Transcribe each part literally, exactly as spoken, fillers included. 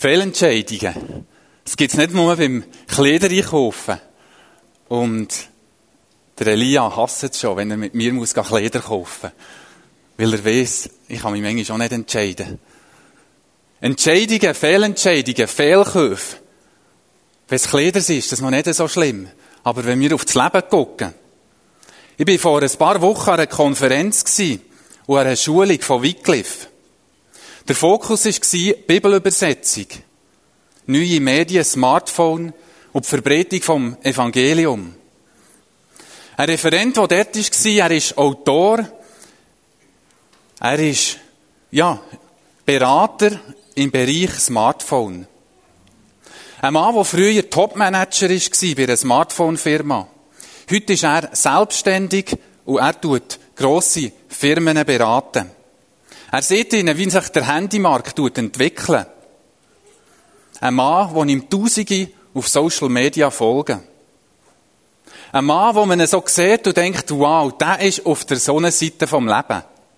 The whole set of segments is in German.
Fehlentscheidungen. Das gibt es nicht nur beim Kleider-Einkaufen. Und der Elia hasst es schon, wenn er mit mir muss Kleider kaufen muss. Weil er weiss, ich kann mich manchmal auch nicht entscheiden. Entscheidungen, Fehlentscheidungen, Fehlkäufe. Wenn es Kleider ist, ist das noch nicht so schlimm. Aber wenn wir auf das Leben gucken. Ich war vor ein paar Wochen an einer Konferenz und an einer Schulung von Wycliffe. Der Fokus war Bibelübersetzung, neue Medien, Smartphone und die Verbreitung vom Evangelium. Ein Referent, der dort war, er ist Autor, er ist, ja, Berater im Bereich Smartphone. Ein Mann, der früher Topmanager war bei einer Smartphone-Firma. Heute ist er selbstständig und er tut grosse Firmen beraten. Er sieht ihnen, wie sich der Handymarkt entwickelt. Ein Mann, der ihm Tausende auf Social Media folgen. Ein Mann, wo man so sieht und denkt, wow, der ist auf der Sonnenseite vom Leben.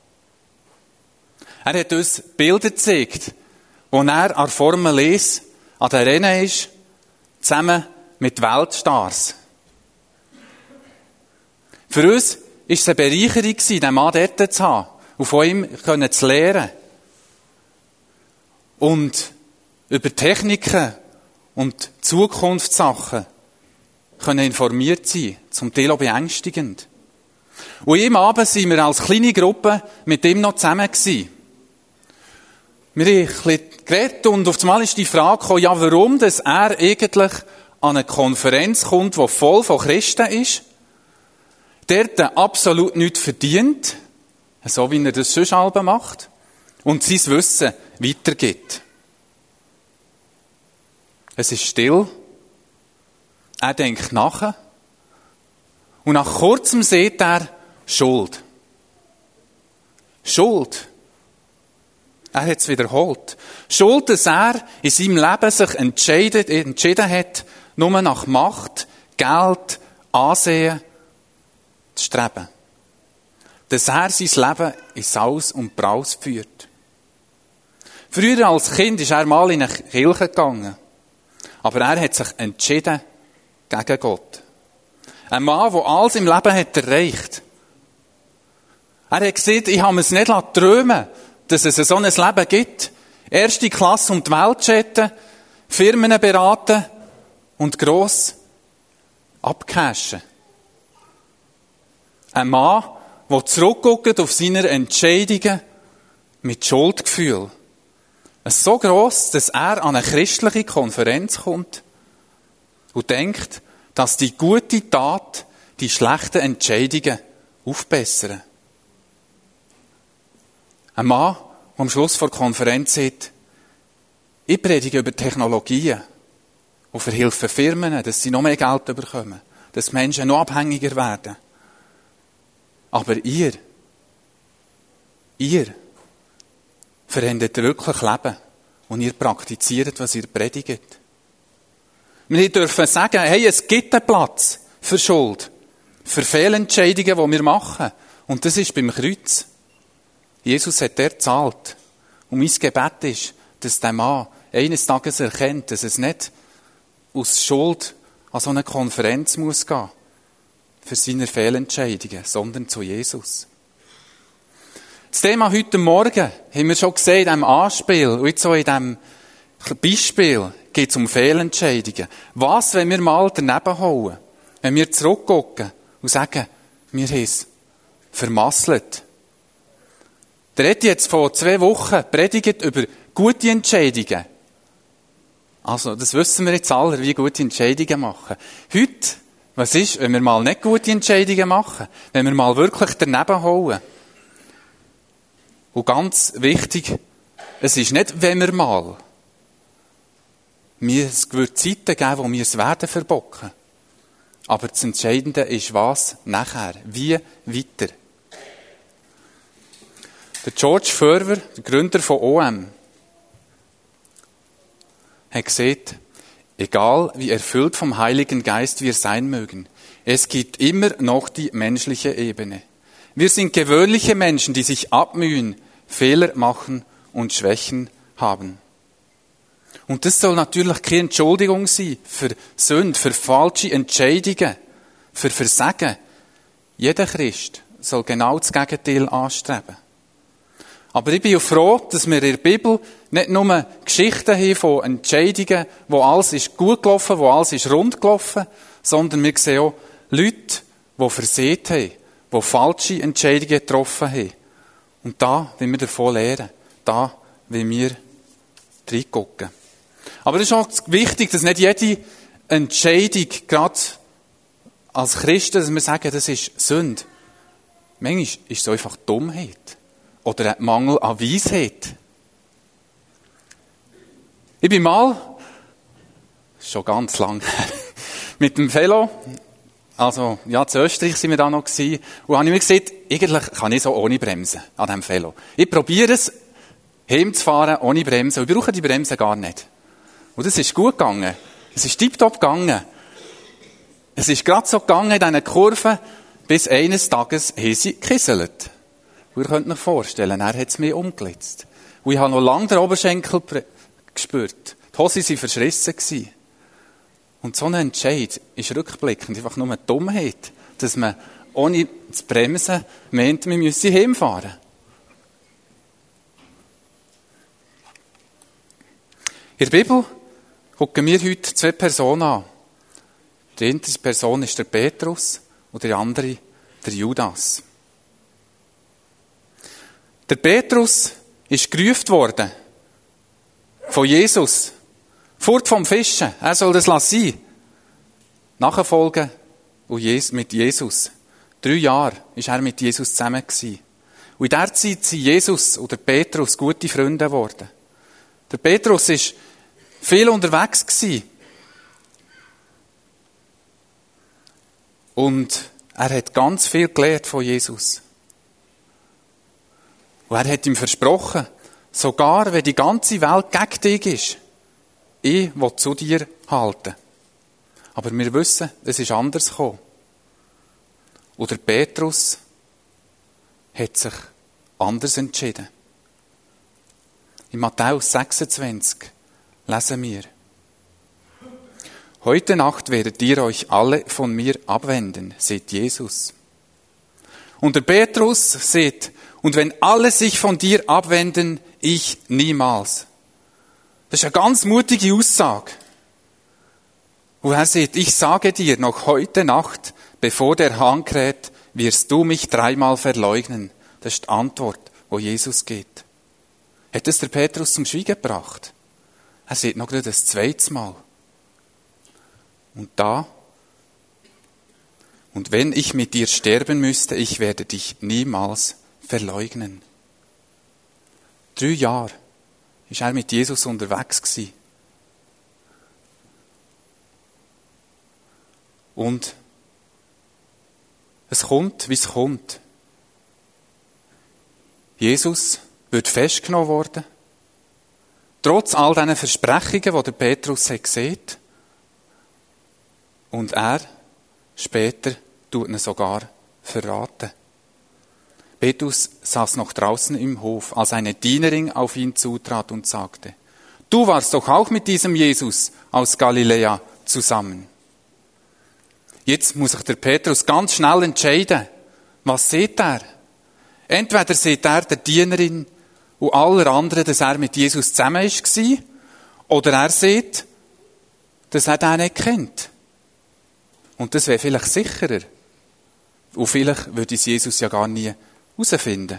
Er hat uns Bilder gezeigt, wo er an Formel eins an der Rennen ist, zusammen mit Weltstars. Für uns war es eine Bereicherung, diesen Mann dort zu haben und von ihm zu lernen. Und über Techniken und Zukunftssachen können informiert sein, zum Teil auch beängstigend. Und im Abend sind wir als kleine Gruppe mit ihm noch zusammen gewesen. Wir haben ein bisschen geredet und auf einmal ist die Frage gekommen, ja, warum dass er eigentlich an eine Konferenz kommt, die voll von Christen ist, dort absolut nichts verdient, so wie er das sonst halb macht, und sein Wissen weitergibt. Es ist still, er denkt nach, und nach kurzem sieht er Schuld. Schuld. Er hat es wiederholt. Schuld, dass er in seinem Leben sich entschieden, entschieden hat, nur nach Macht, Geld, Ansehen zu streben. Dass er sein Leben in Saus und Braus führt. Früher als Kind ist er mal in eine Kirche gegangen. Aber er hat sich entschieden gegen Gott. Ein Mann, der alles im Leben hat erreicht. Er hat gesagt, ich habe es nicht träumen lassen, dass es so ein Leben gibt. Erste Klasse um die Welt jetten, Firmen beraten und gross abcashen. Ein Mann, der zurückguckt auf seine Entscheidungen mit Schuldgefühl. Es ist so gross, dass er an eine christliche Konferenz kommt und denkt, dass die gute Tat die schlechten Entscheidungen aufbessern. Ein Mann, der am Schluss der Konferenz sagt, ich predige über Technologien und verhelfe Firmen, dass sie noch mehr Geld bekommen, dass Menschen noch abhängiger werden. Aber ihr, ihr verändert wirklich Leben und ihr praktiziert, was ihr predigt. Wir dürfen sagen, hey, es gibt einen Platz für Schuld, für Fehlentscheidungen, die wir machen. Und das ist beim Kreuz. Jesus hat dort gezahlt. Und mein Gebet ist, dass der Mann eines Tages erkennt, dass es nicht aus Schuld an so eine Konferenz muss gehen, für seine Fehlentscheidungen, sondern zu Jesus. Das Thema heute Morgen haben wir schon gesehen in diesem Anspiel und jetzt so in diesem Beispiel geht es um Fehlentscheidungen. Was, wenn wir mal daneben hauen? Wenn wir zurückgucken und sagen, wir haben es vermasselt. Der hat jetzt vor zwei Wochen predigt über gute Entscheidungen. Also, das wissen wir jetzt alle, wie gute Entscheidungen machen. Heute, was ist, wenn wir mal nicht gute Entscheidungen machen? Wenn wir mal wirklich daneben hauen? Und ganz wichtig, es ist nicht, wenn wir mal. Es wird Zeiten geben, wo wir es werden verbocken. Aber das Entscheidende ist, was nachher, wie weiter. Der George Verwer, der Gründer von O M, hat gesagt, egal wie erfüllt vom Heiligen Geist wir sein mögen, es gibt immer noch die menschliche Ebene. Wir sind gewöhnliche Menschen, die sich abmühen, Fehler machen und Schwächen haben. Und das soll natürlich keine Entschuldigung sein für Sünde, für falsche Entscheidungen, für Versagen. Jeder Christ soll genau das Gegenteil anstreben. Aber ich bin auch froh, dass wir in der Bibel nicht nur Geschichten haben von Entscheidungen, wo alles ist gut gelaufen, wo alles ist rund gelaufen, sondern wir sehen auch Leute, die versagt haben, die falsche Entscheidungen getroffen haben. Und da wollen wir davon lernen. Da wollen wir reingucken. Aber es ist auch wichtig, dass nicht jede Entscheidung, gerade als Christen, dass wir sagen, das ist Sünde. Manchmal ist es einfach Dummheit. Oder ein Mangel an Weisheit. Ich bin mal, schon ganz lang her, mit dem Velo, also, ja, in Österreich sind wir da noch gewesen, und habe ich mir gesagt, eigentlich kann ich so ohne Bremsen an diesem Velo. Ich probiere es, heimzufahren ohne Bremsen, und ich brauche die Bremsen gar nicht. Und es ist gut gegangen. Es ist tiptop gegangen. Es ist gerade so gegangen in diesen Kurven, bis eines Tages haben sie gekisselt. Und ihr könnt euch vorstellen, er hat es mir umgelitzt. Und ich habe noch lange den Oberschenkel gespürt. Die Hosen waren verschrissen. Und so ein Entscheid ist rückblickend einfach nur eine Dummheit, dass man ohne zu bremsen meint, wir müssen heimfahren. In der Bibel gucken wir heute zwei Personen an. Die eine Person ist der Petrus und die andere der Judas. Der Petrus ist gerufen worden von Jesus. Fort vom Fischen. Er soll das lassen. Nachfolgen mit Jesus. Drei Jahre war er mit Jesus zusammen. Und in dieser Zeit sind Jesus und der Petrus gute Freunde geworden. Der Petrus war viel unterwegs. Und er hat ganz viel gelernt von Jesus. Und er hat ihm versprochen, sogar wenn die ganze Welt gegen dich ist, ich will zu dir halten. Aber wir wissen, es ist anders gekommen. Und der Petrus hat sich anders entschieden. In Matthäus sechsundzwanzig lesen wir: Heute Nacht werdet ihr euch alle von mir abwenden, sagt Jesus. Und der Petrus sagt: Und wenn alle sich von dir abwenden, ich niemals. Das ist eine ganz mutige Aussage. Wo er sagt, ich sage dir, noch heute Nacht, bevor der Hahn kräht, wirst du mich dreimal verleugnen. Das ist die Antwort, wo Jesus geht. Hat es der Petrus zum Schweigen gebracht? Er sagt noch gerade das zweite Mal. Und da, und wenn ich mit dir sterben müsste, ich werde dich niemals verleugnen. Drei Jahre ist er mit Jesus unterwegs gewesen. Und es kommt, wie es kommt. Jesus wird festgenommen worden. Trotz all diesen Versprechungen, die der Petrus hat gesehen. Und er später tut ihn sogar verraten. Petrus saß noch draußen im Hof, als eine Dienerin auf ihn zutrat und sagte: Du warst doch auch mit diesem Jesus aus Galiläa zusammen. Jetzt muss sich der Petrus ganz schnell entscheiden. Was sieht er? Entweder sieht er der Dienerin und aller anderen, dass er mit Jesus zusammen war, oder er sieht, dass er den nicht kennt. Und das wäre vielleicht sicherer. Und vielleicht würde es Jesus ja gar nie herausfinden.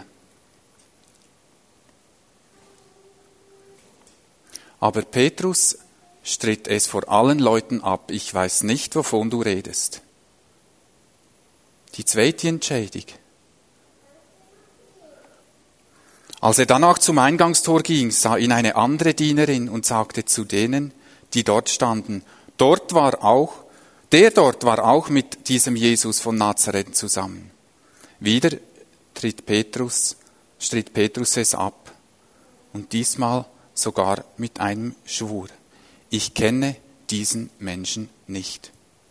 Aber Petrus stritt es vor allen Leuten ab: Ich weiß nicht, wovon du redest. Die zweite Entscheidung. Als er danach zum Eingangstor ging, sah ihn eine andere Dienerin und sagte zu denen, die dort standen: Dort war auch, der dort war auch mit diesem Jesus von Nazareth zusammen. Wieder tritt Petrus, stritt Petrus es ab. Und diesmal sogar mit einem Schwur: Ich kenne diesen Menschen nicht.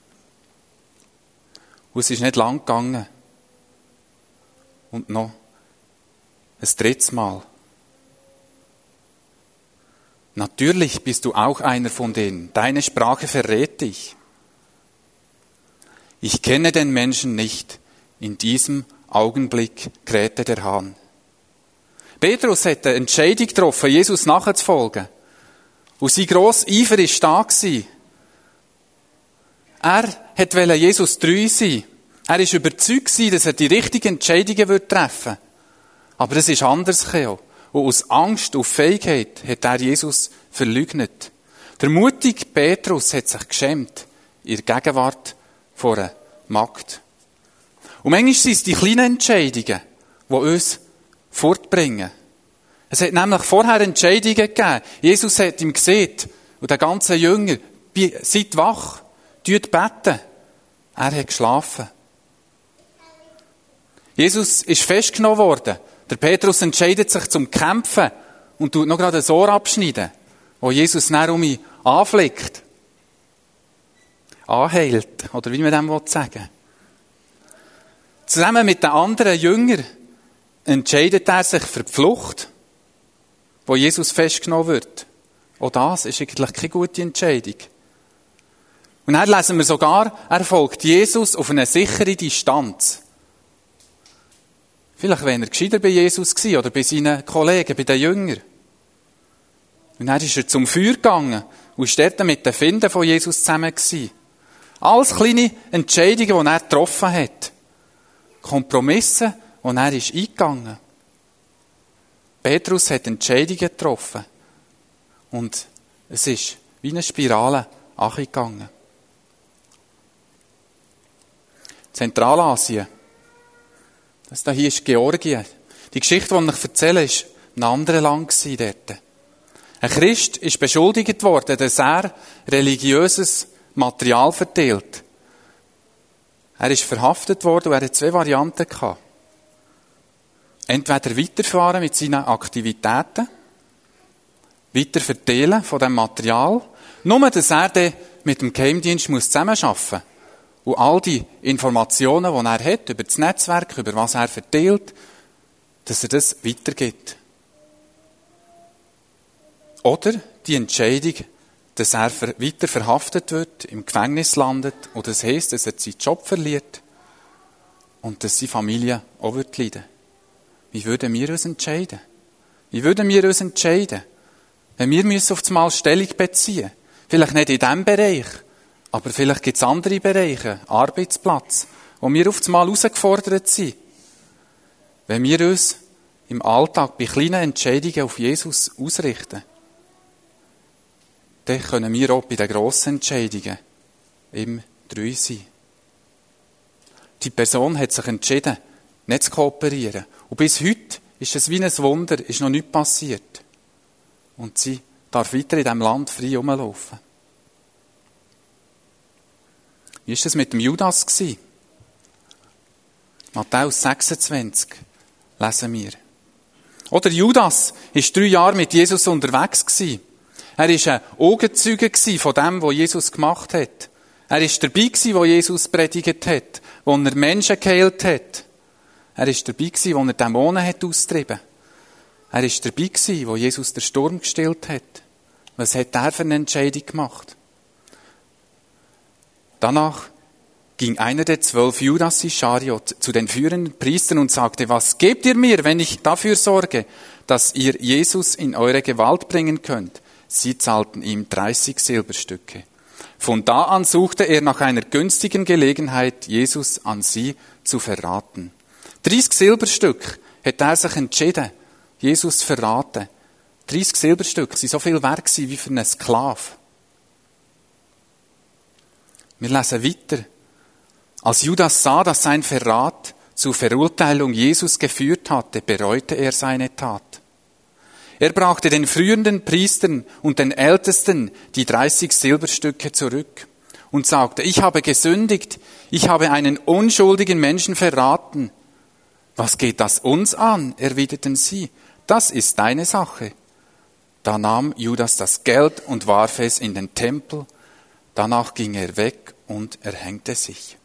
Und es ist nicht lang gegangen. Und noch ein drittes Mal. Natürlich bist du auch einer von denen. Deine Sprache verrät dich. Ich kenne den Menschen nicht. In diesem Augenblick krähte der Hahn. Petrus hat eine Entscheidung getroffen, Jesus nachzufolgen. Und sein grosser Eifer war da gewesen. Er wollte Jesus treu sein. Er war überzeugt, dass er die richtigen Entscheidungen treffen würde. Aber es ist anders gekommen. Und aus Angst und Feigheit hat er Jesus verleugnet. Der mutige Petrus hat sich geschämt in der Gegenwart von einer Magd. Und manchmal sind es die kleinen Entscheidungen, die uns fortbringen. Es hat nämlich vorher Entscheidungen gegeben. Jesus hat ihm gesagt, und der ganze Jünger, seid wach, tut beten. Er hat geschlafen. Jesus ist festgenommen worden. Der Petrus entscheidet sich zum Kämpfen und tut noch gerade ein Ohr abschneiden, wo Jesus dann um ihn anflickt. Anheilt, oder wie man dem sagen will. Zusammen mit den anderen Jüngern entscheidet er sich für die Flucht, wo Jesus festgenommen wird. Auch das ist eigentlich keine gute Entscheidung. Und dann lesen wir sogar, er folgt Jesus auf eine sichere Distanz. Vielleicht wäre er gescheiter bei Jesus gewesen oder bei seinen Kollegen, bei den Jüngern. Und dann ist er zum Feuer gegangen und war dort mit den Finden von Jesus zusammen gewesen. Alles kleine Entscheidungen, die er getroffen hat. Kompromisse, die er ist eingegangen. Petrus hat Entscheidungen getroffen. Und es ist wie eine Spirale angegangen. Zentralasien. Das hier ist Georgien. Die Geschichte, die ich euch erzähle, ist ein anderes Land dort. Ein Christ ist beschuldigt worden, dass er religiöses Material verteilt. Er ist verhaftet worden und er hat zwei Varianten gehabt. Entweder weiterfahren mit seinen Aktivitäten, weiter verteilen von dem Material, nur dass er dann mit dem Geheimdienst zusammenarbeiten muss. Und all die Informationen, die er hat, über das Netzwerk, über was er verteilt, dass er das weitergibt. Oder die Entscheidung, dass er weiter verhaftet wird, im Gefängnis landet, und das heisst, dass er seinen Job verliert und dass seine Familie auch leiden wird. Wie würden wir uns entscheiden? Wie würden wir uns entscheiden? Wenn wir müssen auf einmal Stellung beziehen, vielleicht nicht in diesem Bereich, aber vielleicht gibt es andere Bereiche, Arbeitsplatz, wo wir auf einmal herausgefordert sind. Wenn wir uns im Alltag bei kleinen Entscheidungen auf Jesus ausrichten, dann können wir auch bei den grossen Entscheidungen ihm treu sein. Die Person hat sich entschieden, nicht zu kooperieren. Und bis heute ist es wie ein Wunder, ist noch nichts passiert. Und sie darf weiter in diesem Land frei herumlaufen. Wie war es mit dem Judas? Matthäus sechsundzwanzig lesen wir. Oder Judas war drei Jahre mit Jesus unterwegs. Er war ein Augenzeuge von dem, was Jesus gemacht hat. Er war dabei, wo Jesus predigt hat, wo er Menschen geheilt hat. Er war dabei, wo er Dämonen hat austrieben. Er war dabei, wo Jesus den Sturm gestillt hat. Was hat er für eine Entscheidung gemacht? Danach ging einer der zwölf Judas Ischariot zu den führenden Priestern und sagte, was gebt ihr mir, wenn ich dafür sorge, dass ihr Jesus in eure Gewalt bringen könnt? Sie zahlten ihm dreißig Silberstücke. Von da an suchte er nach einer günstigen Gelegenheit, Jesus an sie zu verraten. dreißig Silberstück hat er sich entschieden, Jesus zu verraten. dreißig Silberstück sind so viel wert wie für einen Sklaven. Wir lesen weiter. Als Judas sah, dass sein Verrat zur Verurteilung Jesus geführt hatte, bereute er seine Tat. Er brachte den führenden Priestern und den Ältesten die dreißig Silberstücke zurück und sagte, ich habe gesündigt, ich habe einen unschuldigen Menschen verraten. Was geht das uns an? Erwiderten sie. Das ist deine Sache. Da nahm Judas das Geld und warf es in den Tempel. Danach ging er weg und erhängte sich.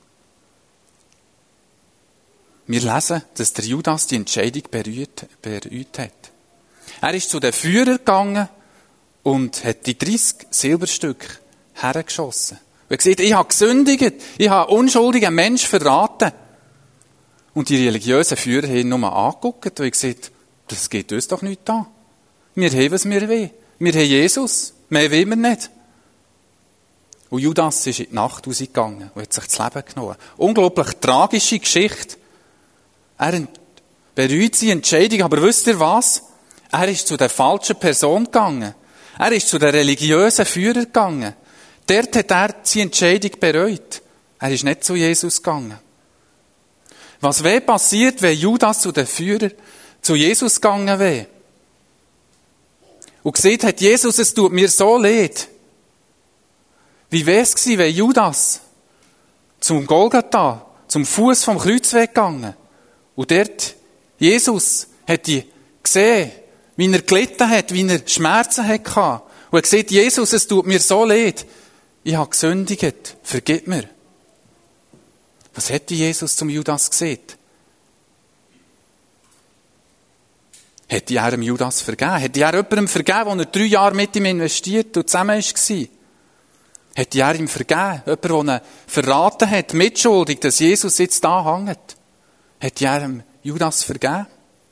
Wir lesen, dass der Judas die Entscheidung bereut, bereut hat. Er ist zu den Führern gegangen und hat die dreißig Silberstücke hergeschossen. Und er hat gesagt, ich habe gesündigt, ich habe einen unschuldigen Menschen verraten. Und die religiösen Führer haben ihn nur angeguckt und gesagt, das geht uns doch nicht an. Wir haben, was wir wollen. Wir haben Jesus, mehr wollen wir nicht. Und Judas ist in die Nacht rausgegangen und hat sich das Leben genommen. Unglaublich tragische Geschichte. Er bereut seine Entscheidung, aber wisst ihr was? Er ist zu der falschen Person gegangen. Er ist zu den religiösen Führern gegangen. Dort hat er seine Entscheidung bereut. Er ist nicht zu Jesus gegangen. Was wäre passiert, wenn Judas zu den Führern zu Jesus gegangen wäre? Und gesagt hat, Jesus, es tut mir so leid. Wie wäre es gewesen, wenn Judas zum Golgatha, zum Fuß vom Kreuz weggegangen und dort Jesus hat die gesehen, wie er gelitten hat, wie er Schmerzen hatte. Und er gesagt, Jesus, es tut mir so leid. Ich habe gesündigt. Vergib mir. Was hätte Jesus zum Judas gesagt? Hätte er dem Judas vergeben? Hätte er jemandem vergeben, der er drei Jahre mit ihm investiert und zusammen war? Hätte er ihm vergeben? Jemand, der ihn verraten hat, mitschuldig, dass Jesus jetzt da hängt? Hätte er dem Judas vergeben?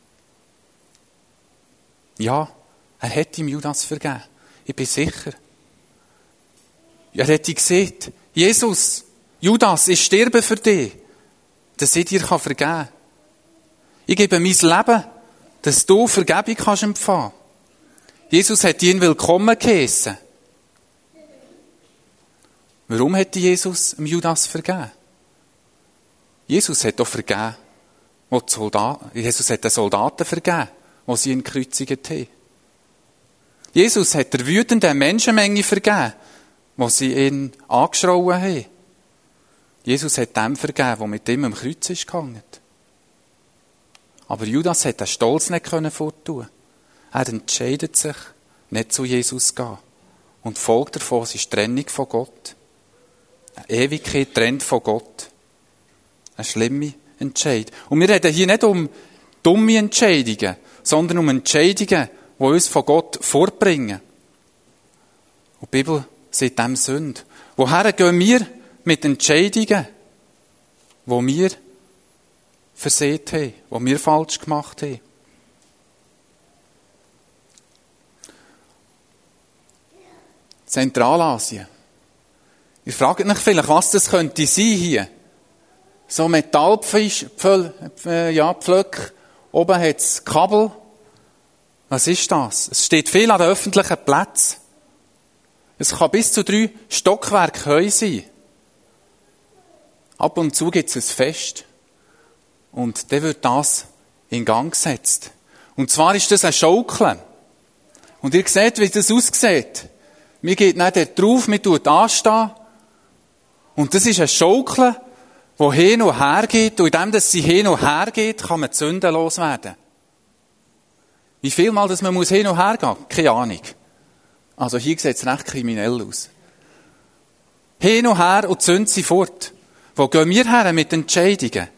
Ja, er hätte ihm Judas vergeben. Ich bin sicher. Er hätte gesagt, Jesus, Judas, ich sterbe für dich, dass ich dir vergeben kann. Ich gebe mein Leben, dass du Vergebung kannst empfangen. Jesus hat ihn willkommen geheissen. Warum hätte Jesus dem Judas vergeben? Jesus hat auch vergeben, wo die Soldaten, Jesus hat den Soldaten vergeben, die sie ihn gekreuzigt haben. Jesus hat der wütenden Menschenmenge vergeben, wo sie ihn angeschrauen haben. Jesus hat dem vergeben, der mit ihm am Kreuz ist gehangen. Aber Judas hat den Stolz nicht forttun. Er entscheidet sich, nicht zu Jesus zu gehen. Und die Folge davon ist die Trennung von Gott. Eine Ewigkeit trennt von Gott. Eine schlimme Entscheidung. Und wir reden hier nicht um dumme Entscheidungen, sondern um Entscheidungen, die uns von Gott vorbringen. Und die Bibel sagt dem Sünde. Woher gehen wir mit Entscheidungen, die wir versehen haben, die wir falsch gemacht haben? Zentralasien. Ihr fragt euch vielleicht, was das könnte sein hier. So Metallpflöcke, äh, ja, Pflöcke. Oben hat es Kabel. Was ist das? Es steht viel an den öffentlichen Plätzen. Es kann bis zu drei Stockwerke hoch sein. Ab und zu gibt es ein Fest. Und dann wird das in Gang gesetzt. Und zwar ist das ein Schaukeln. Und ihr seht, wie das aussieht. Man geht nicht dort drauf, man tut anstehen. Und das ist ein Schaukeln, das hin und her geht. Und indem das sie hin und her geht, kann man sündenlos werden. Wie viel Mal, dass man muss hin und her gehen? Keine Ahnung. Also hier sieht es recht kriminell aus. Hin und her und die Sünde sind fort. Wo gehen wir her mit Entscheidungen?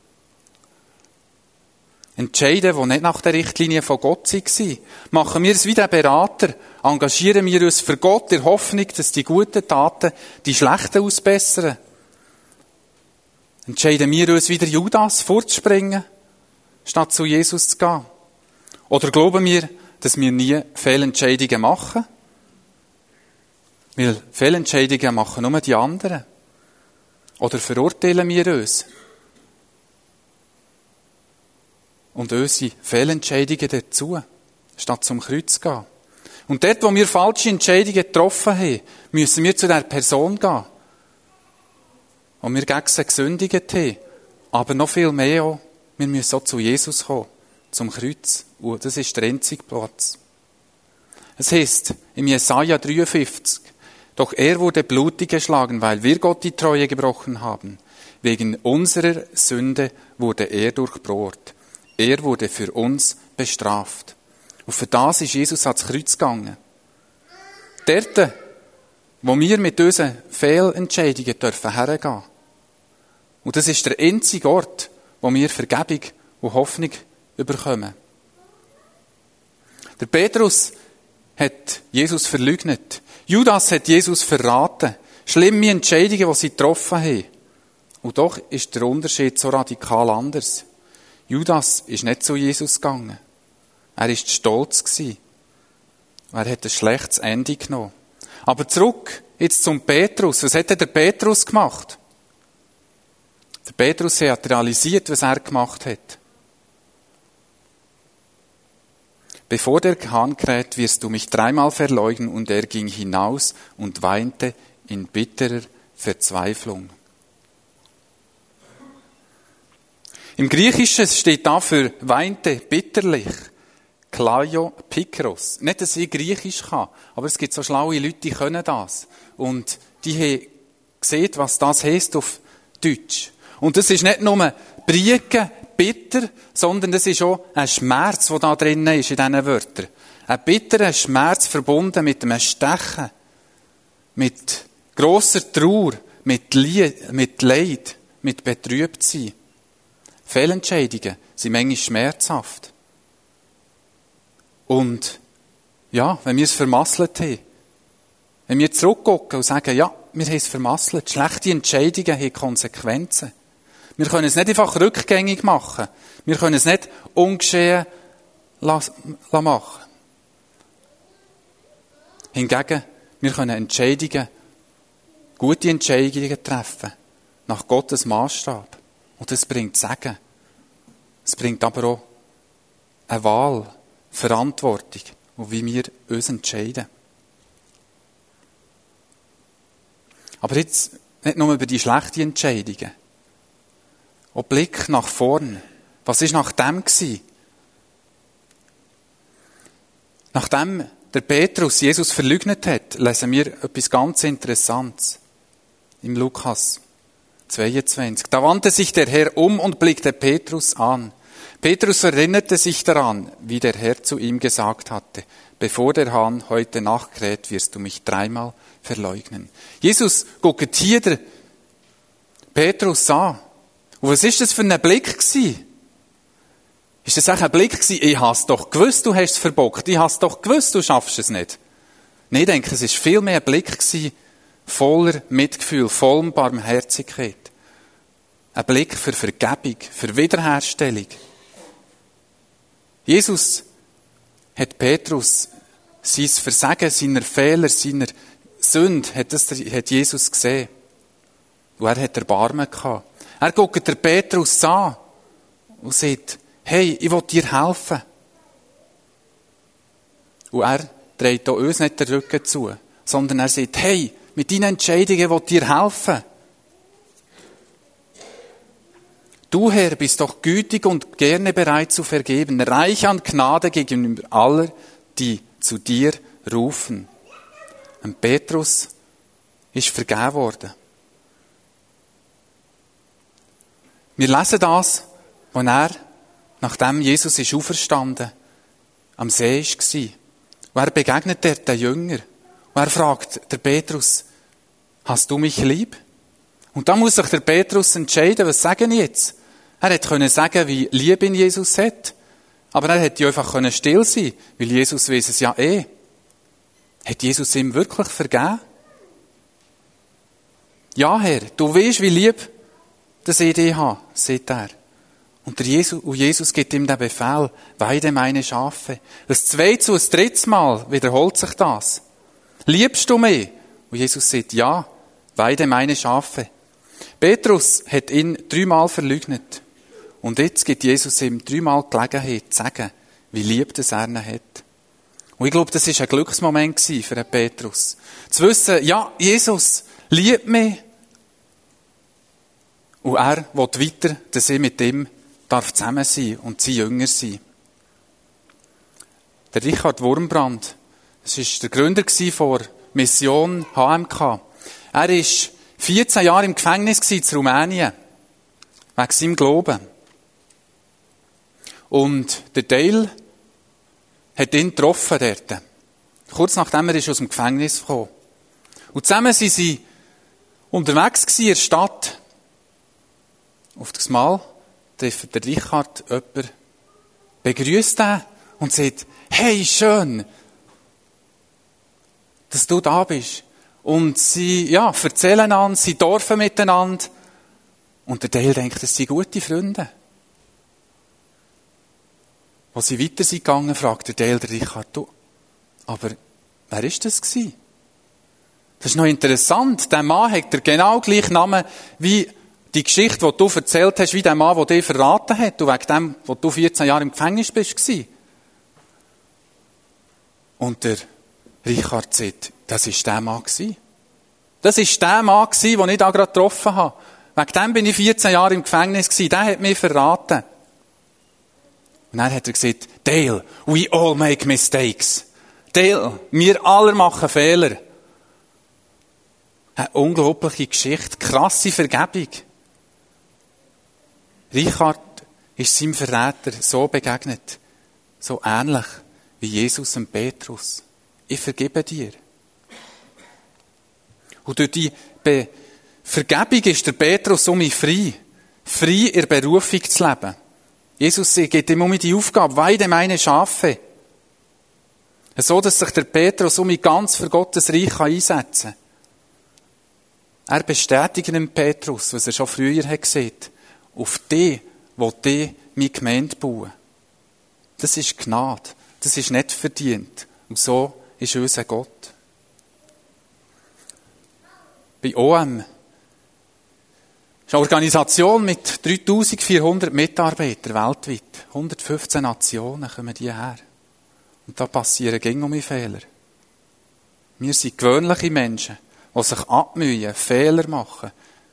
Entscheiden, die nicht nach der Richtlinie von Gott waren. Machen wir es wie der Berater. Engagieren wir uns für Gott in der Hoffnung, dass die guten Taten die schlechten ausbessern. Entscheiden wir uns wie der Judas fortzuspringen, statt zu Jesus zu gehen? Oder glauben wir, dass wir nie Fehlentscheidungen machen? Weil Fehlentscheidungen machen nur die anderen. Oder verurteilen wir uns? Und unsere Fehlentscheidungen dazu, statt zum Kreuz zu gehen. Und dort, wo wir falsche Entscheidungen getroffen haben, müssen wir zu der Person gehen, wo wir gegen sie gesündigt haben. Aber noch viel mehr auch, wir müssen auch zu Jesus kommen, zum Kreuz. Und das ist der einzige Platz. Es heisst im Jesaja dreiundfünfzig, doch er wurde blutig geschlagen, weil wir Gott die Treue gebrochen haben. Wegen unserer Sünde wurde er durchbohrt. Er wurde für uns bestraft. Und für das ist Jesus ans Kreuz gegangen. Dort, wo wir mit unseren Fehlentscheidungen dürfen hergehen. Und das ist der einzige Ort, wo wir Vergebung und Hoffnung bekommen. Der Petrus hat Jesus verleugnet. Judas hat Jesus verraten. Schlimme Entscheidungen, die sie getroffen haben. Und doch ist der Unterschied so radikal anders. Judas ist nicht zu Jesus gegangen. Er war stolz gewesen. Er hat ein schlechtes Ende genommen. Aber zurück jetzt zum Petrus. Was hat denn der Petrus gemacht? Der Petrus hat realisiert, was er gemacht hat. Bevor der Hahn kräht, wirst du mich dreimal verleugnen. Und er ging hinaus und weinte in bitterer Verzweiflung. Im Griechischen steht dafür weinte bitterlich. Klaio Pikros. Nicht, dass ich Griechisch kann, aber es gibt so schlaue Leute, die können das. Und die haben gesehen, was das heisst auf Deutsch. Und das ist nicht nur Brieken, bitter, sondern das ist auch ein Schmerz, der da drinnen ist in diesen Wörtern. Ein bitterer Schmerz verbunden mit einem Stechen, mit grosser Trauer, mit, Lie- mit Leid, mit Betrübtsein. Fehlentscheidungen sind manchmal schmerzhaft. Und ja, wenn wir es vermasselt haben, wenn wir zurückgucken und sagen, ja, wir haben es vermasselt, schlechte Entscheidungen haben Konsequenzen. Wir können es nicht einfach rückgängig machen. Wir können es nicht ungeschehen lassen machen. Hingegen, wir können Entscheidungen, gute Entscheidungen treffen, nach Gottes Maßstab. Und das bringt Segen. Es bringt aber auch eine Wahl, Verantwortung und wie wir uns entscheiden. Aber jetzt nicht nur über die schlechten Entscheidungen. Auch Blick nach vorn. Was war nach dem gewesen? Nachdem der Petrus Jesus verleugnet hat, lesen wir etwas ganz Interessantes. Im Lukas zweiundzwanzig. Da wandte sich der Herr um und blickte Petrus an. Petrus erinnerte sich daran, wie der Herr zu ihm gesagt hatte, bevor der Hahn heute Nacht kräht, wirst du mich dreimal verleugnen. Jesus guckt hier der Petrus an. Und was ist das für ein Blick gewesen? Ist das auch ein Blick gewesen, ich hab's doch gewusst, du hast es verbockt, ich hab's doch gewusst, du schaffst es nicht. Nein, ich denke, es ist viel mehr ein Blick gewesen, voller Mitgefühl, voller Barmherzigkeit. Ein Blick für Vergebung, für Wiederherstellung. Jesus hat Petrus sein Versagen, seiner Fehler, seiner Sünde, hat, das, hat Jesus gesehen. Und er hat Erbarmen gehabt. Er guckt der Petrus an und sagt, hey, ich will dir helfen. Und er dreht auch uns nicht den Rücken zu, sondern er sagt, hey, mit deinen Entscheidungen will ich dir helfen. Du, Herr, bist doch gütig und gerne bereit zu vergeben, reich an Gnade gegenüber aller, die zu dir rufen. Und Petrus ist vergeben worden. Wir lesen das, als er, nachdem Jesus ist auferstanden, am See war. Und er begegnet dort den Jünger. Und er fragt der Petrus, hast du mich lieb? Und da muss sich der Petrus entscheiden, was sage ich jetzt? Er hätte können sagen, wie lieb ihn Jesus hat. Aber er hätte einfach können still sein, weil Jesus weiss es ja eh. Hat Jesus ihm wirklich vergeben? Ja, Herr, du weißt, wie lieb dass ich dich habe, sagt er. Und, der Jesus, und Jesus gibt ihm den Befehl, weide meine Schafe. Das zweite und das dritte Mal wiederholt sich das. Liebst du mich? Und Jesus sagt, ja, weide meine Schafe. Petrus hat ihn dreimal verleugnet. Und jetzt gibt Jesus ihm dreimal Gelegenheit zu sagen, wie lieb das er ihn hat. Und ich glaube, das war ein Glücksmoment für den Petrus. Zu wissen, ja, Jesus liebt mich. Und er will weiter, dass ich mit ihm darf zusammen sein und sein Jünger sein. Der Richard Wurmbrand, das war der Gründer von Mission H M K. Er war vierzehn Jahre im Gefängnis in Rumänien, wegen seinem Glauben. Und der Dale hat ihn getroffen dort. Kurz nachdem er aus dem Gefängnis gekommen. Und zusammen waren sie unterwegs in der Stadt. Auf das Mal trifft der Richard jemanden, begrüßt ihn und sagt, hey, schön, dass du da bist. Und sie, ja, erzählen einander, sie dorfen miteinander. Und der Dale denkt, das sind gute Freunde. Als sie weiter sind gegangen, fragt der Dale der Richard, du, aber wer ist das gewesen? Das ist noch interessant. Der Mann hat den genau gleichen Namen wie die Geschichte, die du erzählt hast, wie der Mann, der dich verraten hat, und wegen dem, wo du vierzehn Jahre im Gefängnis bist. Und der Richard sagt, das war der Mann. Das war der Mann, den ich da gerade getroffen habe. Wegen dem bin ich vierzehn Jahre im Gefängnis gewesen. Der hat mich verraten. Und dann hat er gesagt, Dale, we all make mistakes. Dale, wir alle machen Fehler. Eine unglaubliche Geschichte, krasse Vergebung. Richard ist seinem Verräter so begegnet, so ähnlich wie Jesus und Petrus. Ich vergebe dir. Und durch die Be- Vergebung ist der Petrus um mich frei. Frei in der Berufung zu leben. Jesus gibt ihm um die Aufgabe, weide meine Schafe. So, dass sich der Petrus um mich ganz für Gottes Reich einsetzen kann. Er bestätigt dem Petrus, was er schon früher hat gesehen, auf die, wo die meine Gemeinde bauen. Das ist Gnade. Das ist nicht verdient. Und so ist unser Gott. Bei O M ist eine Organisation mit dreitausendvierhundert Mitarbeitern weltweit. hundertfünfzehn Nationen kommen die her. Und da passieren gängig um Fehler. Wir sind gewöhnliche Menschen, die sich abmühen, Fehler machen.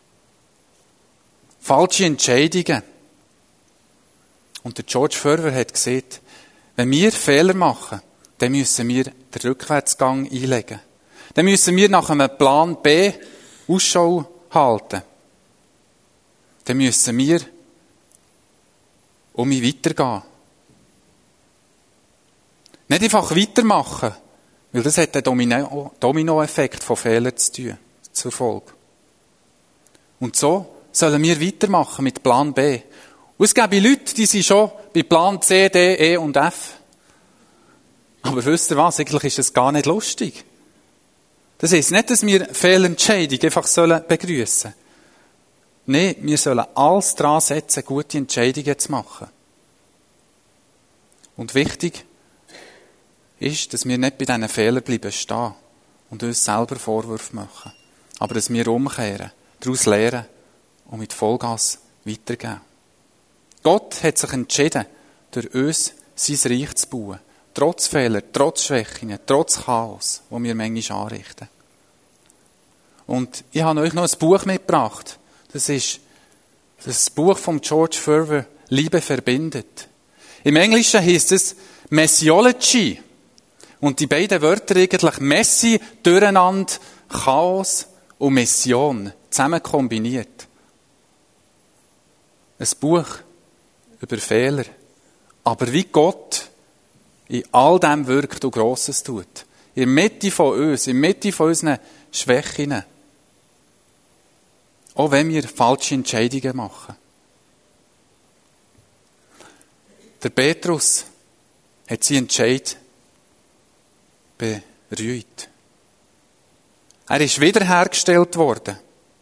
Falsche Entscheidungen. Und der George Verwer hat gesagt, wenn wir Fehler machen, dann müssen wir den Rückwärtsgang einlegen. Dann müssen wir nach einem Plan B Ausschau halten. Dann müssen wir um mich weitergehen. Nicht einfach weitermachen, weil das hat einen Domino- Dominoeffekt von Fehlern zu tun, zur Folge. Und so sollen wir weitermachen mit Plan B. Und es gibt Leute, die sind schon bei Plan C, D, E und F. Aber wisst ihr was? Eigentlich ist es gar nicht lustig. Das heisst nicht, dass wir Fehlentscheidungen einfach begrüßen sollen. Nein, wir sollen alles daran setzen, gute Entscheidungen zu machen. Und wichtig ist, dass wir nicht bei diesen Fehlern bleiben stehen und uns selber Vorwürfe machen. Aber dass wir umkehren, daraus lernen und mit Vollgas weitergehen. Gott hat sich entschieden, durch uns sein Reich zu bauen. Trotz Fehler, trotz Schwächen, trotz Chaos, das wir manchmal anrichten. Und ich habe euch noch ein Buch mitgebracht. Das ist das Buch von George Verwer, Liebe verbindet. Im Englischen heißt es Messiology. Und die beiden Wörter eigentlich Messi, Durcheinander, Chaos und Mission zusammen kombiniert. Ein Buch über Fehler. Aber wie Gott in all dem wirkt und Grosses tut. In der Mitte von uns, in der Mitte von unseren Schwächen. Auch wenn wir falsche Entscheidungen machen. Der Petrus hat seinen Entscheid bereut. Er ist wiederhergestellt worden.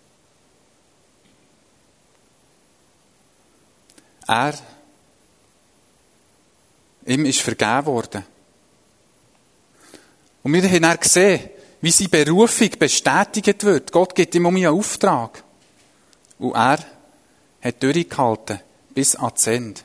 Er, ihm ist vergeben worden. Und wir haben dann gesehen, wie seine Berufung bestätigt wird. Gott gibt ihm um einen Auftrag. Und er hat durchgehalten bis ans Ende.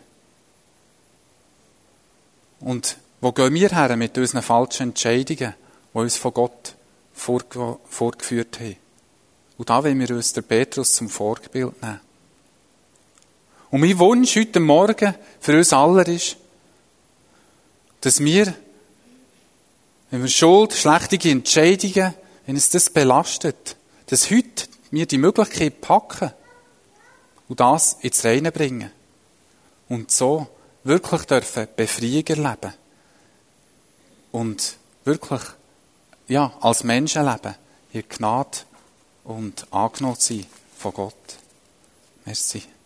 Und wo gehen wir her mit unseren falschen Entscheidungen, die uns von Gott vorgeführt haben? Und da wollen wir uns den Petrus zum Vorbild nehmen. Und mein Wunsch heute Morgen für uns alle ist, dass wir, wenn wir Schuld, schlechte Entscheidungen, wenn es das belastet, dass heute wir die Möglichkeit packen und das ins Reine bringen. Und so wirklich dürfen Befreiung erleben. Und wirklich, ja, als Menschen leben, in Gnade und angenommen sein von Gott. Merci.